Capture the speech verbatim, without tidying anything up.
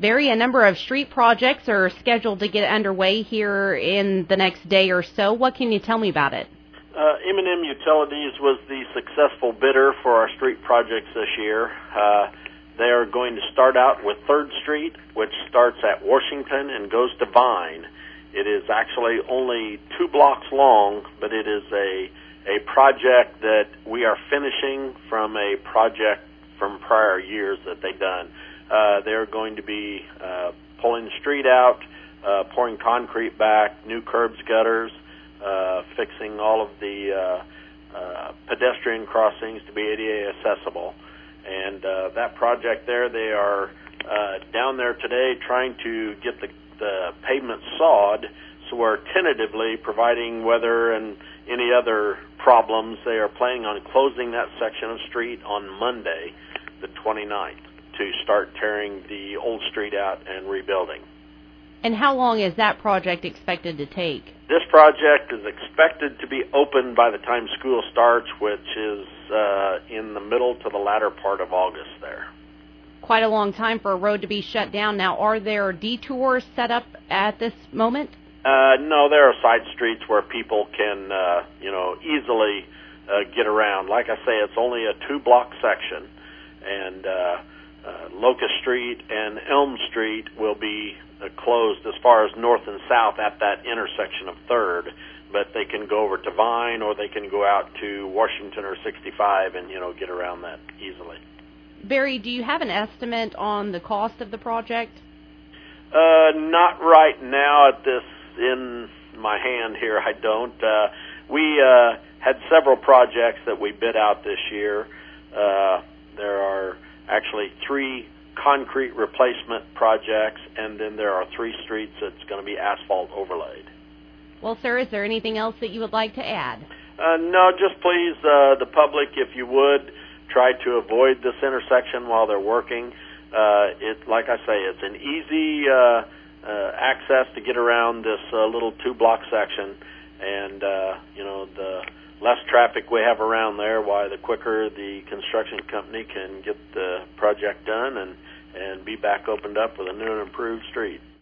Barry, a number of street projects are scheduled to get underway here in the next day or so. What can you tell me about it? Uh, M and M Utilities was the successful bidder for our street projects this year. Uh, they are going to start out with third Street, which starts at Washington and goes to Vine. It is actually only two blocks long, but it is a, a project that we are finishing from a project from prior years that they've done. Uh, they're going to be uh, pulling the street out, uh, pouring concrete back, new curbs, gutters, uh, fixing all of the uh, uh, pedestrian crossings to be A D A accessible. And uh, that project there, they are uh, down there today trying to get the, the pavement sawed, so we're tentatively, providing weather and any other problems, they are planning on closing that section of street on Monday, the twenty-ninth, to start tearing the old street out and rebuilding. And how long is that project expected to take? This project is expected to be open by the time school starts, which is uh, in the middle to the latter part of August there. Quite a long time for a road to be shut down. Now, are there detours set up at this moment? Uh, no, there are side streets where people can, uh, you know, easily uh, get around. Like I say, it's only a two-block section, and uh, uh, Locust Street and Elm Street will be uh, closed as far as north and south at that intersection of third, but they can go over to Vine or they can go out to Washington or sixty-five and, you know, get around that easily. Barry, do you have an estimate on the cost of the project? Uh, not right now at this in my hand here, I don't. Uh, we uh, had several projects that we bid out this year. Uh, there are actually three concrete replacement projects, and then there are three streets that's going to be asphalt overlaid. Well, sir, is there anything else that you would like to add? Uh, no, just please, uh, the public, if you would, try to avoid this intersection while they're working. Uh, it, like I say, it's an easy uh, uh, access to get around this uh, little two-block section, and uh, you know, the less traffic we have around there, why the quicker the construction company can get the project done and and be back opened up with a new and improved street.